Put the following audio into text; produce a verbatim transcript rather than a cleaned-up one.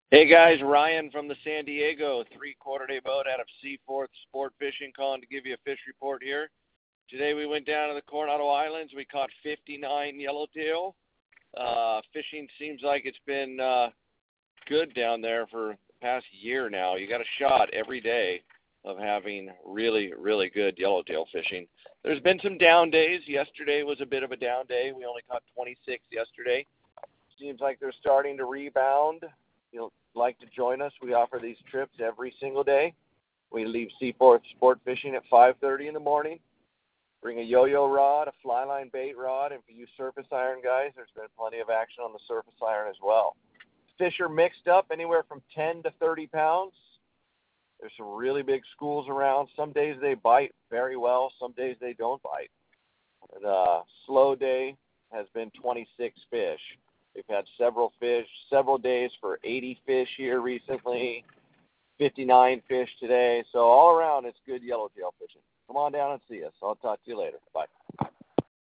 Hey guys, Ryan from the San Diego three-quarter day boat out of Seaforth Sport Fishing calling to give you a fish report here. Today we went down to the Coronado Islands. We caught fifty-nine yellowtail. Uh, fishing seems like it's been uh, good down there for the past year now. You got a shot every day of having really, really good yellowtail fishing. There's been some down days. Yesterday was a bit of a down day. We only caught twenty-six yesterday. Seems like they're starting to rebound. You'll like to join us, we offer these trips every single day. We leave Seaforth Sport Fishing at five thirty in the morning. Bring a yo-yo rod, a fly line bait rod, and for you surface iron guys, there's been plenty of action on the surface iron as well. Fish are mixed up anywhere from ten to thirty pounds. There's some really big schools around. Some days they bite very well. Some days they don't bite. The uh, slow day has been twenty-six fish. We've had several fish, several days for eighty fish here recently, fifty-nine fish today. So all around, it's good yellowtail fishing. Come on down and see us. I'll talk to you later.